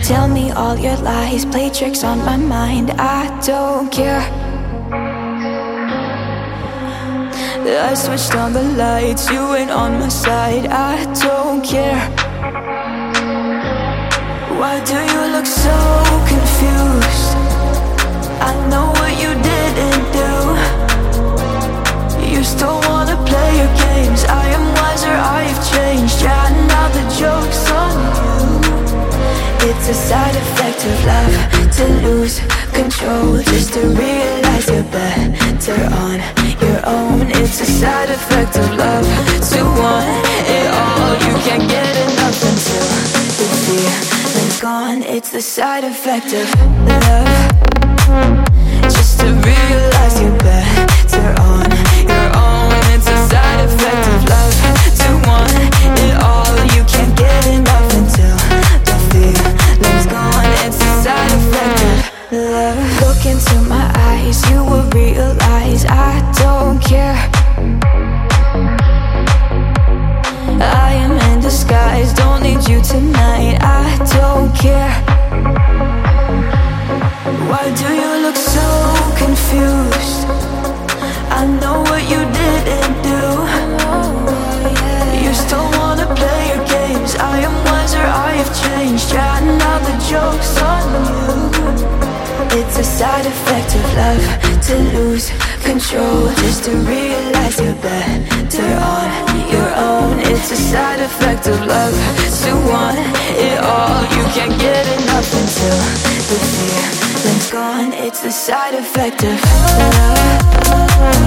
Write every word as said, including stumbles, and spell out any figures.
Tell me all your lies, play tricks on my mind. I don't care. I switched on the lights, you ain't on my side. I don't care. Why do you look so confused? I know what you didn't do. You still wanna play your games. I am wiser, I have changed. Yeah, now the joke's on you. It's a side effect of love, to lose control, just to realize you're better on your own. It's a side effect of love, to want it all. You can't get enough until the feeling's gone. It's the side effect of love, just to realize you're better on your own. It's a side effect of love, to want it all. You can't get enough until the feeling's gone. It's a side effect of love. Look into my eyes, you will realize I don't care. I am in disguise, don't need you tonight. I don't care. Why do you look so confused? I know what you didn't do. You still wanna play your games. I am wiser, I have changed. Yeah, now the joke's on you. It's a side effect of love, to lose control, just to realize you're better on your own. It's a side effect of love, to want it all. You can't get enough until the feeling's gone. It's the side effect of love.